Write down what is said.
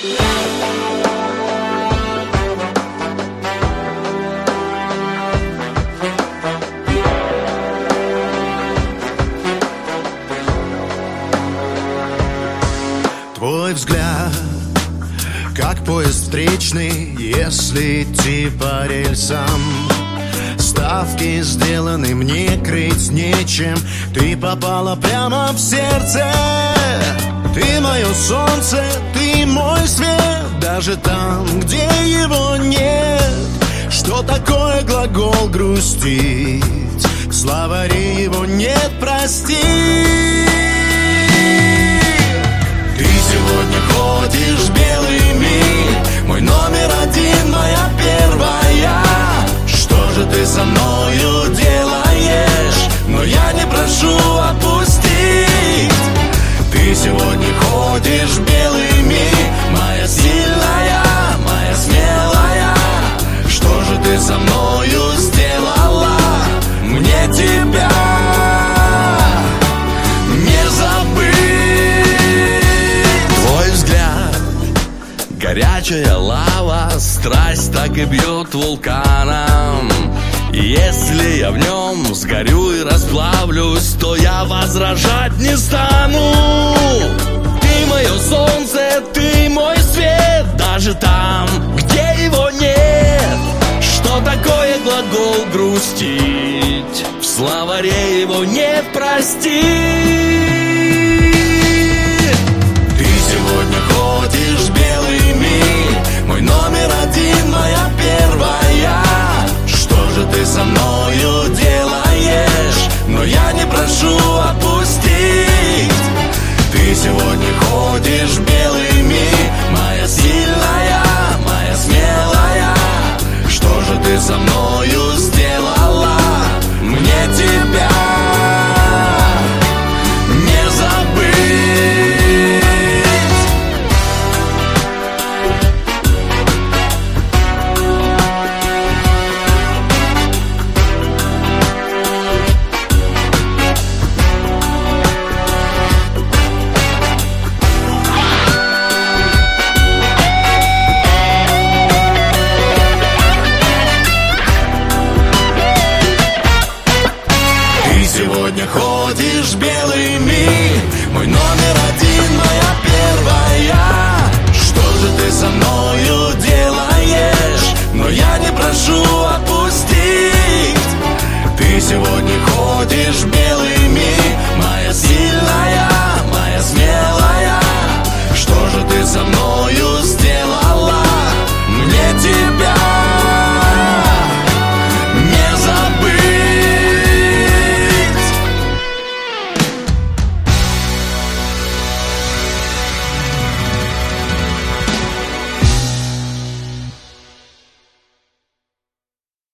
Твой взгляд, как поезд встречный, если идти по рельсам. Ставки сделаны, мне крыть нечем. Ты попала прямо в сердце. Ты мое солнце, ты мой свет. Даже там, где его нет. Что такое глагол грустить? В словаре его нет, прости. Ты сегодня ходишь белыми, мой номер один, моя первая. Что же ты со мною делаешь? Но я не прошу отпустить. Ты сегодня ходишь белыми, моя сильная, моя смелая. Что же ты со мною сделала? Мне тебя не забыть. Твой взгляд, горячая лава, страсть так и бьет вулканом. Если я в нем сгорю и расплавлюсь, то я возражать не стану. Ты мое солнце, ты мой свет. Даже там, где его нет. Что такое глагол грустить? В словаре его нет, прости.